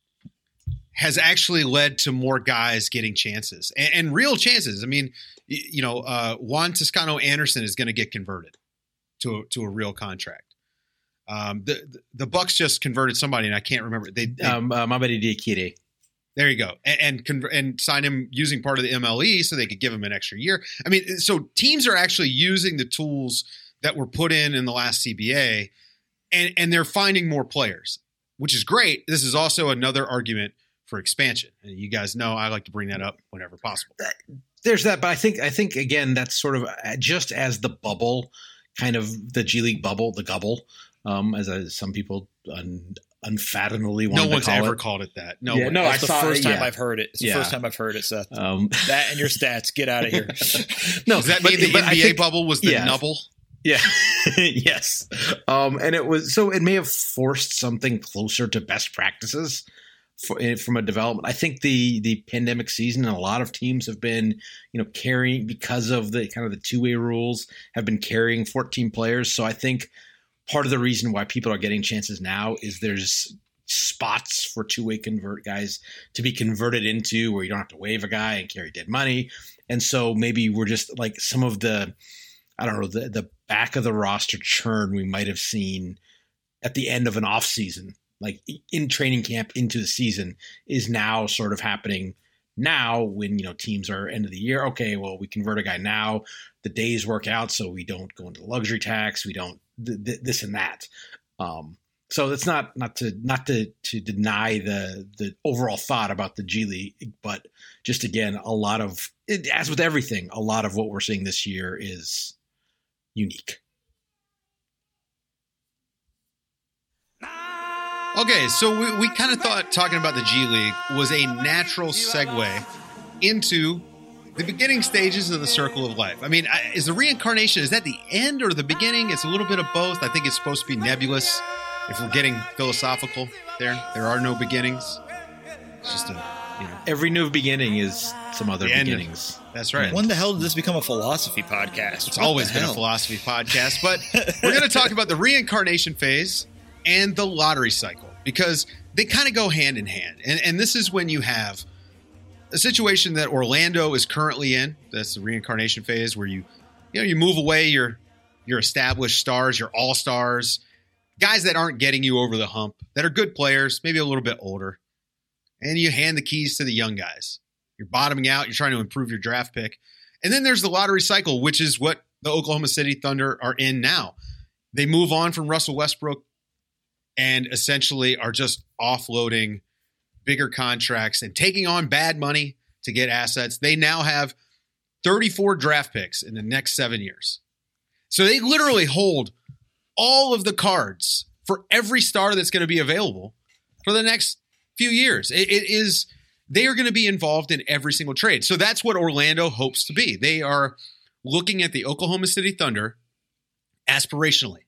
has actually led to more guys getting chances and, and real chances. I mean, you know, uh, Juan Toscano Anderson is going to get converted to a, to a real contract. Um, the the Bucks just converted somebody, and I can't remember. They, they Um, uh, Mamadi Diakite. There you go, and and, conver- and sign him using part of the M L E so they could give him an extra year. I mean, so teams are actually using the tools that were put in in the last C B A, and and they're finding more players, which is great. This is also another argument for expansion. And you guys know I like to bring that up whenever possible. There's that, but I think I think again that's sort of just as the bubble, kind of the G League bubble, the gubble, um, as, as some people un, unfathomably want No to one's call ever it. called it that. No, Yeah, one. no, That's I the saw first time yeah. I've heard it. It's the Yeah. first time I've heard it, Seth. Um, That and your stats. Get out of here. no, Does that but- mean the but I N B A think- bubble was the yeah. nubble? Yeah. Yes. Um, and it was so it may have forced something closer to best practices for, from a development. I think the the pandemic season and a lot of teams have been, you know, carrying because of the kind of the two way rules have been carrying fourteen players. So I think part of the reason why people are getting chances now is there's spots for two way convert guys to be converted into where you don't have to waive a guy and carry dead money. And so maybe we're just like some of the I don't know, the, the back of the roster churn we might have seen at the end of an off season, like in training camp into the season, is now sort of happening now when, you know, teams are end of the year. Okay, well, we convert a guy now. The days work out so we don't go into luxury tax. We don't th- th- this and that. Um, so it's not not to not to to deny the the overall thought about the G League, but just again, a lot of it, as with everything, a lot of what we're seeing this year is unique. Okay, so we, we kind of thought talking about the G League was a natural segue into the beginning stages of the circle of life. I mean, I- is the reincarnation, is that the end or the beginning? It's a little bit of both. I think it's supposed to be nebulous. If we're getting philosophical there, there are no beginnings. It's just a, you know, Every new beginning is some other The end of- beginnings. that's right. When the hell did this become a philosophy podcast? It's always been a philosophy podcast, but we're going to talk about the reincarnation phase and the lottery cycle because they kind of go hand in hand. And, and this is when you have a situation that Orlando is currently in. That's the reincarnation phase where you, you know, you move away your, your established stars, your all-stars, guys that aren't getting you over the hump, that are good players, maybe a little bit older, and you hand the keys to the young guys. You're bottoming out. You're trying to improve your draft pick. And then there's the lottery cycle, which is what the Oklahoma City Thunder are in now. They move on from Russell Westbrook and essentially are just offloading bigger contracts and taking on bad money to get assets. They now have thirty-four draft picks in the next seven years. So they literally hold all of the cards for every star that's going to be available for the next few years. It, it is... They are going to be involved in every single trade. So that's what Orlando hopes to be. They are looking at the Oklahoma City Thunder aspirationally.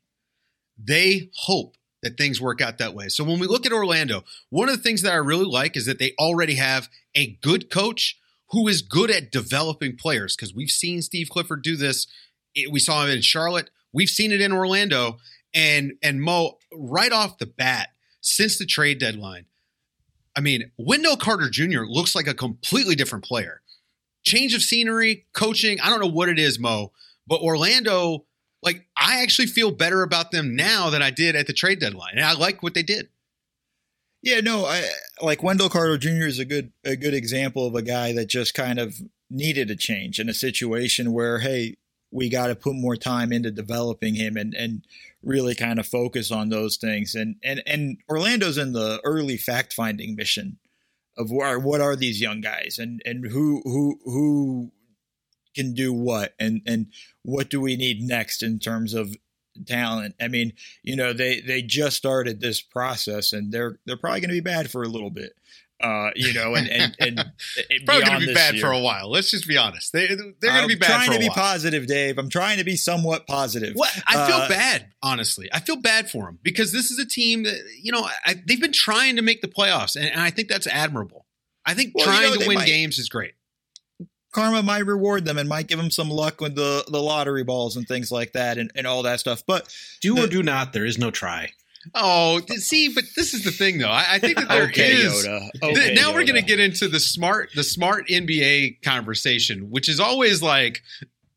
They hope that things work out that way. So when we look at Orlando, one of the things that I really like is that they already have a good coach who is good at developing players because we've seen Steve Clifford do this. We saw him in Charlotte. We've seen it in Orlando. And, and Mo, right off the bat, since the trade deadline, I mean, Wendell Carter Junior looks like a completely different player. Change of scenery, coaching, I don't know what it is, Mo, but Orlando, like, I actually feel better about them now than I did at the trade deadline. And I like what they did. Yeah, no, I like Wendell Carter Junior is a good a good example of a guy that just kind of needed a change in a situation where, hey, we got to put more time into developing him and and really kind of focus on those things. And and and Orlando's in the early fact finding mission of what what are these young guys and and who who who can do what and and what do we need next in terms of talent. I mean, you know, they they just started this process and they're they're probably going to be bad for a little bit. Uh, you know, and and, and, and probably going to be bad year. for a while. Let's just be honest. They they're going to I'm be bad trying for a to be while. positive, Dave. I'm trying to be somewhat positive. What I feel Uh, bad, honestly. I feel bad for them because this is a team that, you know, I, they've been trying to make the playoffs, and, and I think that's admirable. I think Well, you trying know, to they win might- games is great. Karma might reward them and might give them some luck with the, the lottery balls and things like that and, and all that stuff. But Do the- or do not, there is no try. Oh, th- see, but this is the thing, though. I, I think that there is. Okay, Yoda. Th- Okay, now we're Yoda. going to get into the smart, the smart N B A conversation, which is always like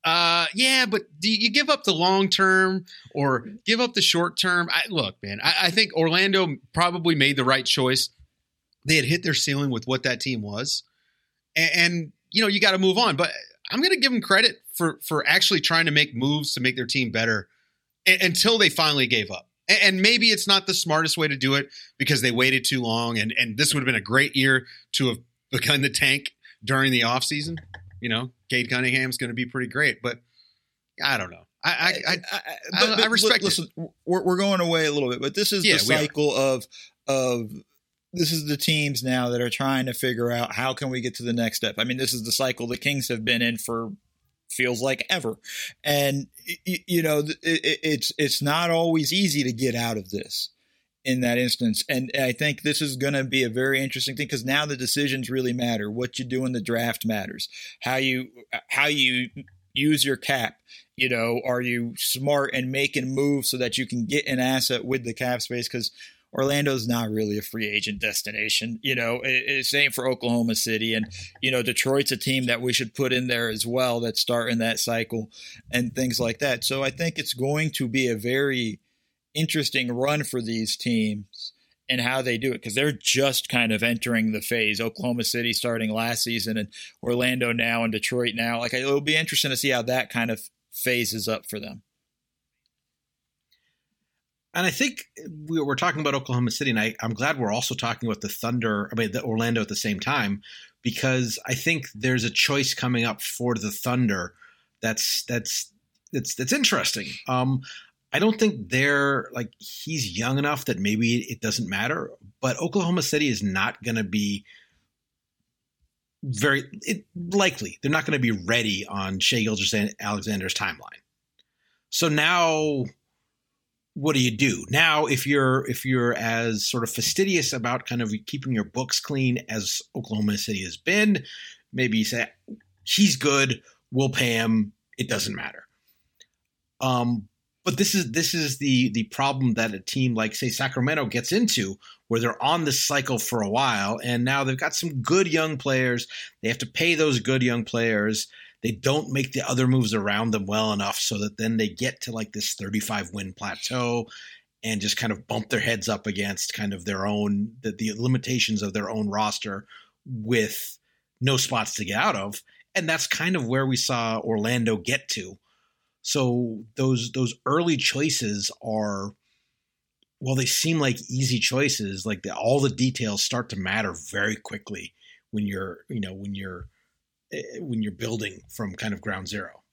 Uh, yeah, but do you give up the long term or give up the short term? I, look, man, I, I think Orlando probably made the right choice. They had hit their ceiling with what that team was, and, and you know you got to move on. But I'm going to give them credit for for actually trying to make moves to make their team better a- until they finally gave up. And, and maybe it's not the smartest way to do it because they waited too long, and and this would have been a great year to have begun the tank during the offseason. You know, Cade Cunningham's going to be pretty great, but I don't know. I I I, I, but, I, but I respect listen, it. We're, we're going away a little bit, but this is Yeah, the we are. cycle of of this is the teams now that are trying to figure out how can we get to the next step. I mean, this is the cycle the Kings have been in for feels like ever, and you, you know it, it, it's it's not always easy to get out of this. In that instance. And I think this is going to be a very interesting thing because now the decisions really matter. What you do in the draft matters. How you how you use your cap. You know, are you smart and making moves so that you can get an asset with the cap space? Because Orlando's not really a free agent destination. You know, it, it's same for Oklahoma City. And, you know, Detroit's a team that we should put in there as well that's starting that cycle and things like that. So I think it's going to be a very interesting run for these teams and how they do it because they're just kind of entering the phase. Oklahoma City starting last season and Orlando now and Detroit now. Like it'll be interesting to see how that kind of phases up for them. And I think we we're talking about Oklahoma City, and I, I'm glad we're also talking about the Thunder, I mean, the Orlando at the same time, because I think there's a choice coming up for the Thunder that's that's that's that's interesting. Um, I don't think they're like he's young enough that maybe it doesn't matter, but Oklahoma City is not going to be very it, likely. They're not going to be ready on Shai Gilgeous-Alexander's timeline. So now, what do you do now? If you're if you're as sort of fastidious about kind of keeping your books clean as Oklahoma City has been, maybe you say he's good. We'll pay him. It doesn't matter. Um. But this is this is the the problem that a team like, say, Sacramento gets into, where they're on this cycle for a while, and now they've got some good young players. They have to pay those good young players. They don't make the other moves around them well enough so that then they get to like this thirty-five win plateau and just kind of bump their heads up against kind of their own the, the limitations of their own roster with no spots to get out of. And that's kind of where we saw Orlando get to. So those those early choices are, well, they seem like easy choices. Like the, all the details start to matter very quickly when you're, you know, when you're when you're building from kind of ground zero.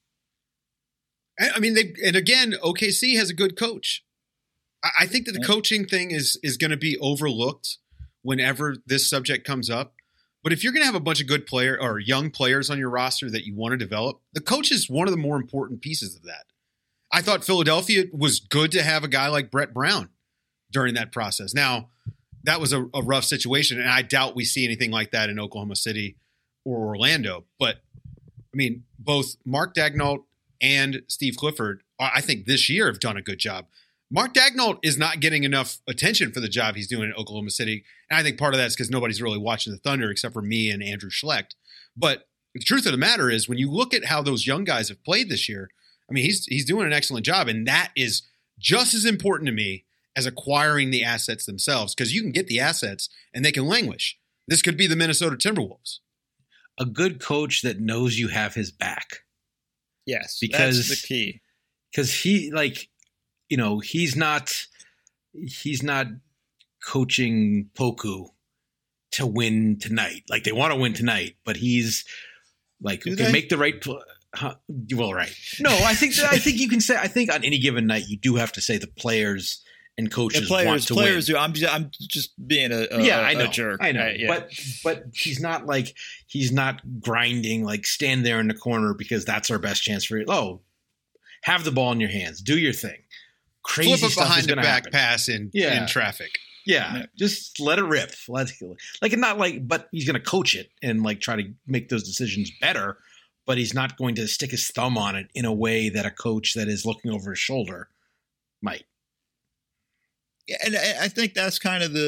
I mean, they and again, O K C has a good coach. I, I think that the coaching thing is is going to be overlooked whenever this subject comes up. But if you're going to have a bunch of good player or young players on your roster that you want to develop, the coach is one of the more important pieces of that. I thought Philadelphia was good to have a guy like Brett Brown during that process. Now, that was a, a rough situation, and I doubt we see anything like that in Oklahoma City or Orlando. But, I mean, both Mark Daigneault and Steve Clifford, I think this year have done a good job. Mark Daigneault is not getting enough attention for the job he's doing in Oklahoma City. And I think part of that is because nobody's really watching the Thunder except for me and Andrew Schlecht. But the truth of the matter is when you look at how those young guys have played this year, I mean, he's he's doing an excellent job. And that is just as important to me as acquiring the assets themselves, because you can get the assets and they can languish. This could be the Minnesota Timberwolves. A good coach that knows you have his back. Yes, because that's the key. Because he, like, you know, he's not he's not coaching Poku to win tonight. Like, they want to win tonight, but he's like, Do okay, they? make the right pl- huh, well, right. No, I think that, I think you can say I think on any given night you do have to say the players and coaches The players, want to players win. do. I'm just, I'm just being a, a yeah, a, I know, a jerk. I know, Uh, yeah. but but he's not like he's not grinding like stand there in the corner because that's our best chance for you. Oh, have the ball in your hands, do your thing. Crazy Flip it stuff behind is the gonna back happen. pass in, Yeah. in traffic. Yeah, Yeah. just let it rip. Let like not like, but he's going to coach it and like try to make those decisions better. But he's not going to stick his thumb on it in a way that a coach that is looking over his shoulder might. Yeah, and I I think that's kind of the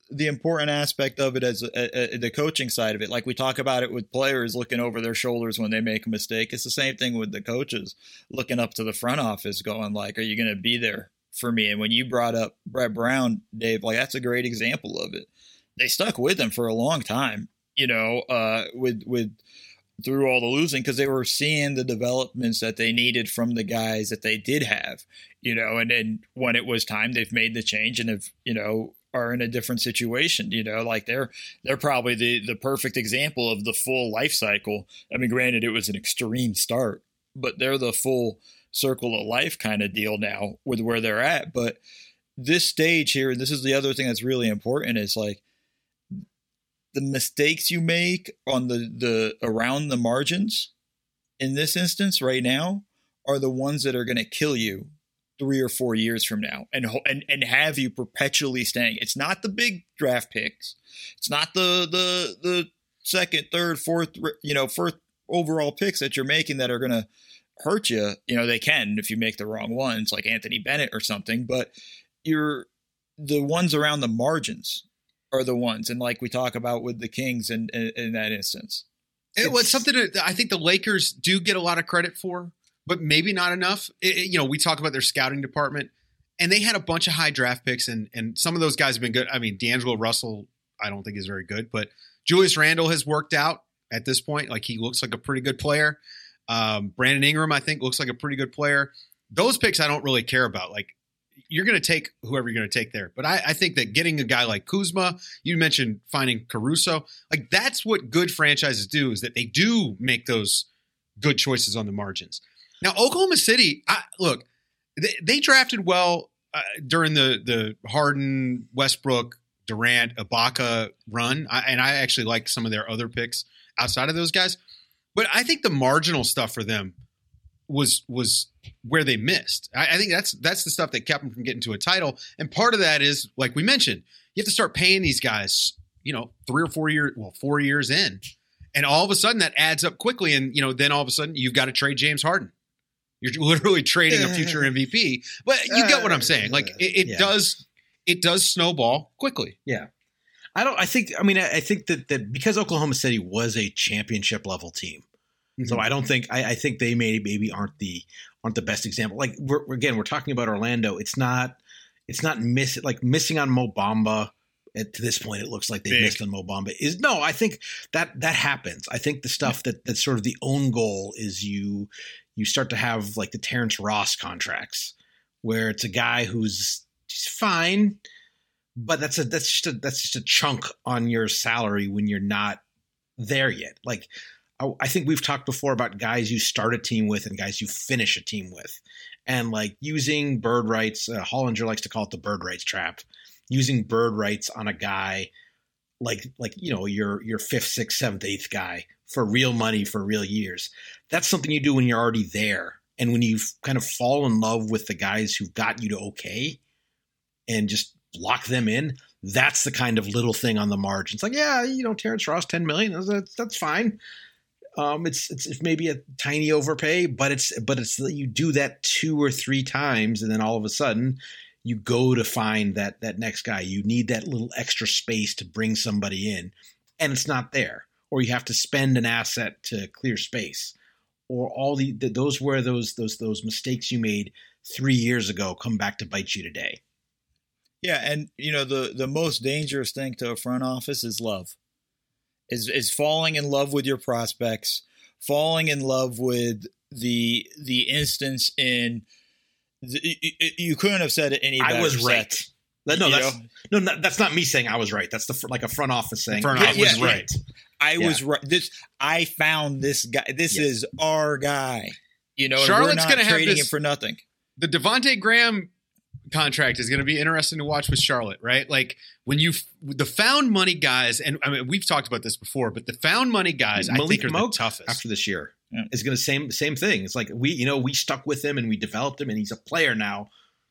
the important aspect of it as a, a, the coaching side of it. Like we talk about it with players looking over their shoulders when they make a mistake. It's the same thing with the coaches looking up to the front office going like, are you going to be there for me? And when you brought up Brett Brown, Dave, like that's a great example of it. They stuck with him for a long time, you know, uh, with, with, through all the losing, because they were seeing the developments that they needed from the guys that they did have, you know, and then when it was time, they've made the change and have, you know, are in a different situation, you know, like they're, they're probably the, the perfect example of the full life cycle. I mean, granted, it was an extreme start, but they're the full circle of life kind of deal now with where they're at. But this stage here, and this is the other thing that's really important, is like, the mistakes you make on the, the around the margins in this instance right now are the ones that are going to kill you three or four years from now and, and, and have you perpetually staying. It's not the big draft picks. It's not the, the, the second, third, fourth, you know, first overall picks that you're making that are going to hurt you. You know, they can, if you make the wrong ones, like Anthony Bennett or something, but you're the ones around the margins are the ones. And like we talk about with the Kings in, in, in that instance. It was something that I think the Lakers do get a lot of credit for, but maybe not enough. It, it, you know, we talk about their scouting department, and they had a bunch of high draft picks, and and some of those guys have been good. I mean, D'Angelo Russell, I don't think is very good, but Julius Randle has worked out at this point. Like, he looks like a pretty good player. Um, Brandon Ingram, I think, looks like a pretty good player. Those picks I don't really care about. Like, you're going to take whoever you're going to take there. But I, I think that getting a guy like Kuzma, you mentioned finding Caruso, like that's what good franchises do, is that they do make those good choices on the margins. Now, Oklahoma City, I, look, they, they drafted well uh, during the, the Harden, Westbrook, Durant, Ibaka run. I, and I actually like some of their other picks outside of those guys. But I think the marginal stuff for them was was where they missed. I, I think that's that's the stuff that kept them from getting to a title. And part of that is, like we mentioned, you have to start paying these guys, you know, three or four years, well, four years in. And all of a sudden that adds up quickly. And, you know, then all of a sudden you've got to trade James Harden. You're literally trading a future M V P. But you get what I'm saying. Like it, it yeah. does it does snowball quickly. Yeah. I don't I think I mean I, I think that that because Oklahoma City was a championship level team. Mm-hmm. So I don't think I, I think they may maybe aren't the aren't the best example. Like we're, again, we're talking about Orlando. It's not it's not miss like missing on Mo Bamba. At, to this point, it looks like they Big. missed on Mo Bamba. Is no, I think that that happens. I think the stuff that that's sort of the own goal is you you start to have like the Terrence Ross contracts, where it's a guy who's just fine, but that's a that's just a that's just a chunk on your salary when you're not there yet. Like. I think we've talked before about guys you start a team with and guys you finish a team with. And like using bird rights, uh, Hollinger likes to call it the bird rights trap, using bird rights on a guy like, like, you know, your, your fifth, sixth, seventh, eighth guy for real money for real years. That's something you do when you're already there. And when you kind of fall in love with the guys who've got you to okay and just lock them in, that's the kind of little thing on the margins. Like, yeah, you know, Terrence Ross, ten million, that's, that's fine. Um, it's, it's it's maybe a tiny overpay, but it's but it's you do that two or three times, and then all of a sudden you go to find that that next guy. You need that little extra space to bring somebody in, and it's not there, or you have to spend an asset to clear space, or all the, the those where those those those mistakes you made three years ago come back to bite you today. Yeah, and you know the the most dangerous thing to a front office is love. Is is falling in love with your prospects, falling in love with the the instance in the, you, you couldn't have said it any better. I was right. Seth. No, You that's know? no, that's not me saying I was right. That's the fr- like a front office saying Front I office was yeah, right. I Yeah. was right. This I found this guy. This Yeah. is our guy. You know, and Charlotte's we're not gonna have trading this- him for nothing. The Devontae Graham contract is going to be interesting to watch with Charlotte, right? Like when you the found money guys, and I mean we've talked about this before, but the found money guys I Malik think are Monk the toughest. after this year Yeah. is going to same same thing. It's like we you know we stuck with him and we developed him and he's a player now.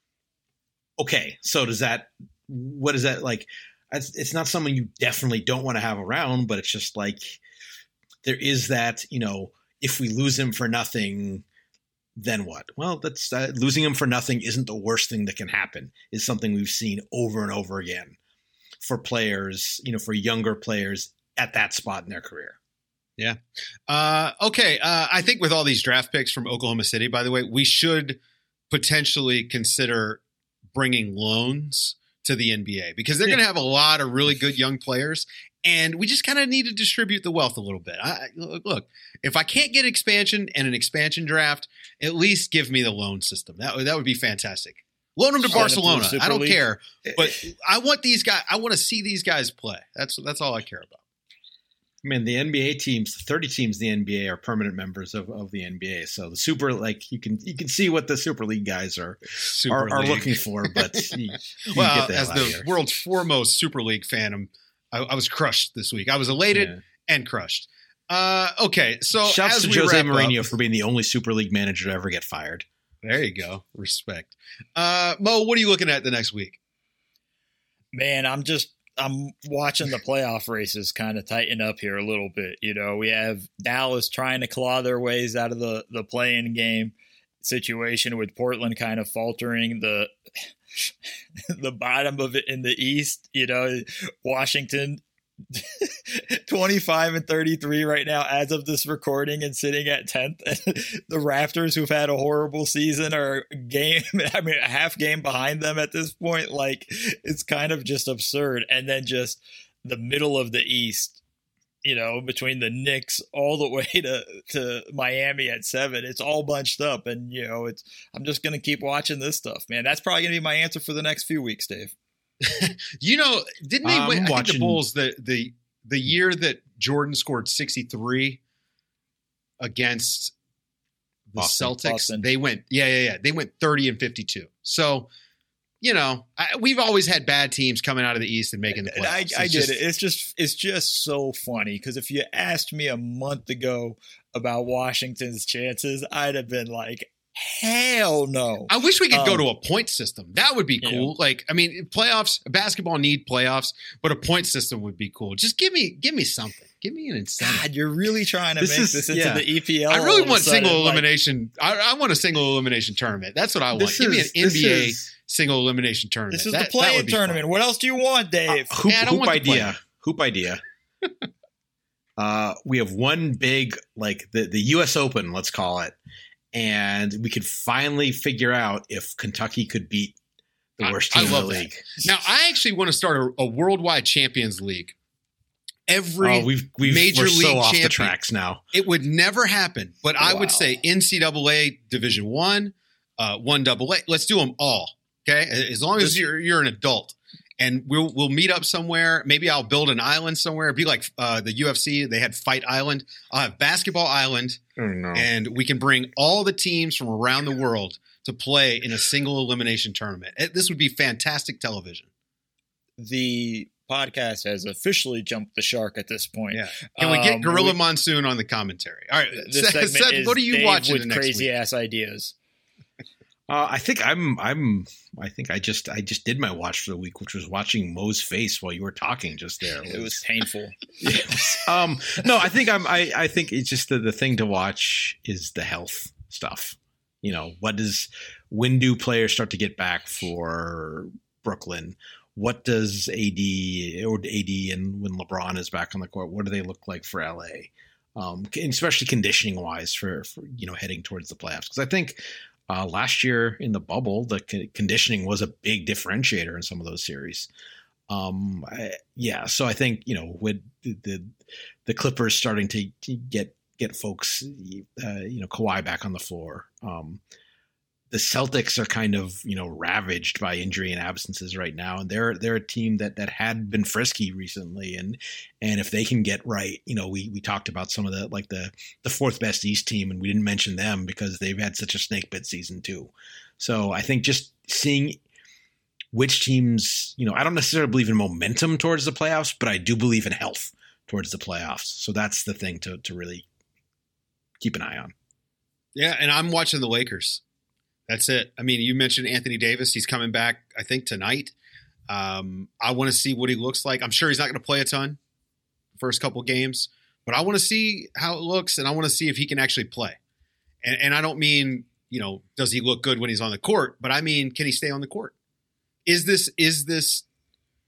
Okay, so does that what is that like? It's, it's not someone you definitely don't want to have around, but it's just like there is that, you know, if we lose him for nothing, then what? Well, that's uh, losing him for nothing isn't the worst thing that can happen. Is something we've seen over and over again. for players, you know, for younger players at that spot in their career. Yeah. Uh, okay. Uh, I think with all these draft picks from Oklahoma City, by the way, we should potentially consider bringing loans to the N B A because they're going to have a lot of really good young players, and we just kind of need to distribute the wealth a little bit. I, look, if I can't get expansion and an expansion draft, at least give me the loan system. That would, that would be fantastic. Loan them to Barcelona. I don't care, but I want these guys. I want to see these guys play. That's that's all I care about. I mean, the N B A teams, thirty teams in the N B A are permanent members of, of the N B A. So the super, like you can you can see what the Super League guys are are, are looking for. But you, you well, as the here. world's foremost Super League fan, I'm, I, I was crushed this week. I was elated yeah. and crushed. Uh, okay, so shouts as to we Jose wrap Mourinho up, for being the only Super League manager to ever get fired. There you go, respect. Uh, Mo, what are you looking at the next week? Man, I'm just. I'm watching the playoff races kind of tighten up here a little bit. You know, we have Dallas trying to claw their ways out of the, the play-in game situation with Portland kind of faltering the the bottom of it in the East. You know, Washington twenty-five and thirty-three right now as of this recording and sitting at tenth. The Raptors, who've had a horrible season, are a game, I mean, a half game behind them at this point. Like, it's kind of just absurd. And then just the middle of the East, you know, between the Knicks all the way to, to Miami at seven, it's all bunched up. And, you know, it's, I'm just going to keep watching this stuff, man. That's probably going to be my answer for the next few weeks, Dave. You know, didn't they Um, win? I think watching- the Bulls the the the year that Jordan scored sixty-three against the Boston. Celtics, Boston. they went yeah yeah yeah they went thirty and fifty-two. So, you know, I, we've always had bad teams coming out of the East and making the And I, playoffs. I It's get just- it. It's just it's just so funny because if you asked me a month ago about Washington's chances, I'd have been like, hell no. I wish we could go Um, to a point system. That would be yeah. cool. Like, I mean, playoffs, basketball need playoffs, but a point system would be cool. Just give me, give me something. Give me an incentive. God, you're really trying to This make is- this into yeah. the E P L. I all really of a want sudden, single like, elimination. I, I want a single elimination tournament. That's what I want. This Give me an is- N this B A is- single elimination tournament. This is That- the that play-in would be fun. tournament. What else do you want, Dave? Uh, hoop, Yeah, I don't hoop want the idea. play-in. Hoop idea. uh, we have one big, like the, the U S Open, let's call it. And we could finally figure out if Kentucky could beat the I- worst I team in love the that. league. Now, I actually want to start a, a worldwide champions league. Every Oh, we've, we've, major we're league so off champion. the tracks now. It would never happen, but I would Wow. say N C double A Division One, uh, one double A. Let's do them all. Okay, as long as you're you're an adult, and we'll we'll meet up somewhere. Maybe I'll build an island somewhere. It'd be like uh, the U F C. They had Fight Island. I'll have Basketball Island, Oh, no. and we can bring all the teams from around the world to play in a single elimination tournament. It- this would be fantastic television. The podcast has officially jumped the shark at this point. Yeah. Can we get Um, Gorilla we- Monsoon on the commentary? All right, This Seth, segment Seth, is what are you Dave watching with the next crazy week? ass ideas? Uh, I think I'm. I'm. I think I just. I just did my watch for the week, which was watching Mo's face while you were talking just there. It was painful. um. No, I think I'm. I. I think it's just the, the thing to watch is the health stuff. You know, what does when do players start to get back for Brooklyn? What does A D or A D and when LeBron is back on the court? What do they look like for L A? Um, and especially conditioning wise for, for you know heading towards the playoffs, because I think. Uh, last year in the bubble, the c- conditioning was a big differentiator in some of those series. Um, I, yeah, so I think you know with the the, the Clippers starting to get get folks, uh, you know, Kawhi back on the floor. Um, the Celtics are kind of you know ravaged by injury and absences right now, and they're they're a team that that had been frisky recently, and and if they can get right, you know, we we talked about some of the like the the fourth best East team, and we didn't mention them because they've had such a snake bit season too. So I think just seeing which teams, you know, I don't necessarily believe in momentum towards the playoffs, but I do believe in health towards the playoffs. So that's the thing to to really keep an eye on. Yeah, and I'm watching the Lakers. That's it. I mean, you mentioned Anthony Davis. He's coming back, I think, tonight. Um, I want to see what he looks like. I'm sure he's not going to play a ton the first couple games, but I want to see how it looks, and I want to see if he can actually play. And, and I don't mean, you know, does he look good when he's on the court, but I mean, can he stay on the court? Is this is this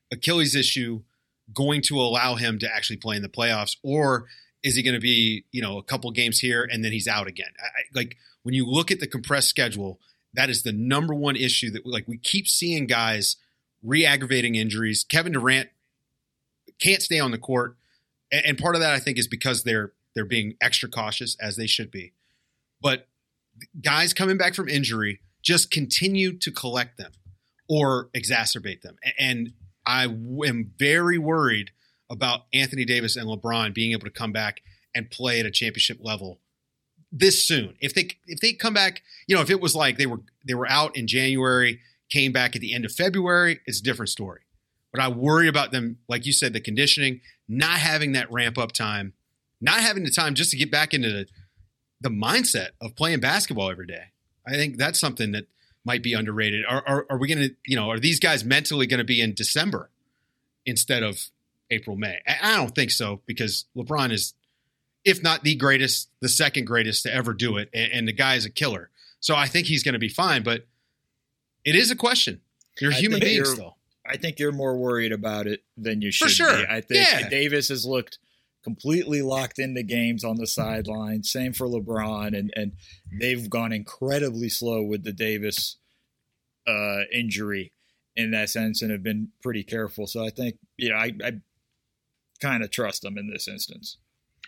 Achilles issue going to allow him to actually play in the playoffs, or is he going to be, you know, a couple games here and then he's out again? I, like when you look at the compressed schedule, that is the number one issue that like we keep seeing guys re-aggravating injuries. Kevin Durant can't stay on the court. And, and part of that I think is because they're, they're being extra cautious, as they should be. But guys coming back from injury just continue to collect them or exacerbate them. And I am very worried about Anthony Davis and LeBron being able to come back and play at a championship level this soon. If they if they come back, you know, if it was like they were they were out in January, came back at the end of February, it's a different story. But I worry about them, like you said, the conditioning, not having that ramp up time, not having the time just to get back into the, the mindset of playing basketball every day. I think that's something that might be underrated. Are, are, are we going to, you know, are these guys mentally going to be in December instead of April, May? I don't think so, because LeBron is, if not the greatest, the second greatest to ever do it. And, and the guy is a killer. So I think he's going to be fine, but it is a question. You're I human beings though. I think you're more worried about it than you should For sure. be. I think Yeah. Davis has looked completely locked into games on the sideline. Same for LeBron. And, and they've gone incredibly slow with the Davis uh, injury in that sense and have been pretty careful. So I think, you know, I, I kind of trust them in this instance.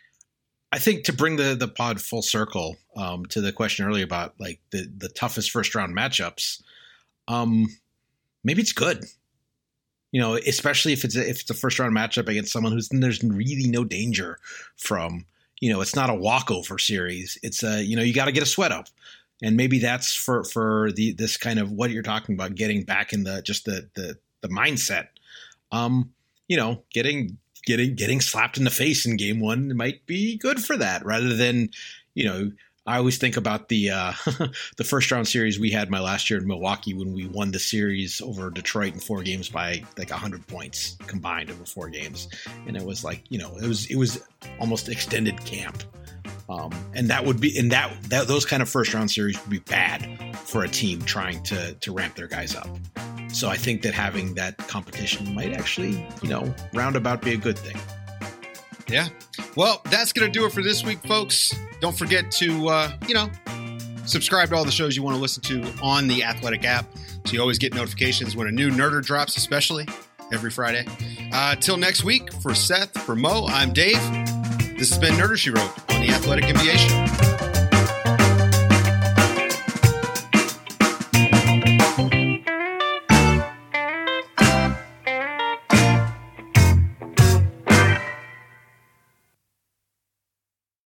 I think to bring the, the pod full circle um, to the question earlier about like the, the toughest first round matchups, um, maybe it's good. You know, especially if it's a, if it's a first round matchup against someone who's there's really no danger from, you know, it's not a walkover series. It's a, you know, you got to get a sweat up, and maybe that's for for the this kind of what you're talking about, getting back in the just the the the mindset. Um, you know, getting getting getting slapped in the face in game one might be good for that, rather than, you know. I always think about the uh, the first round series we had my last year in Milwaukee when we won the series over Detroit in four games by like one hundred points combined over four games, and it was like, you know, it was it was almost extended camp, um, and that would be and that, that those kind of first round series would be bad for a team trying to to ramp their guys up. So I think that having that competition might actually, you know, roundabout be a good thing. Yeah. Well, that's going to do it for this week, folks. Don't forget to, uh, you know, subscribe to all the shows you want to listen to on the Athletic app, so you always get notifications when a new Nerder drops, especially every Friday. Uh, till next week, for Seth, for Mo, I'm Dave. This has been Nerder She Wrote on the Athletic N B A Show.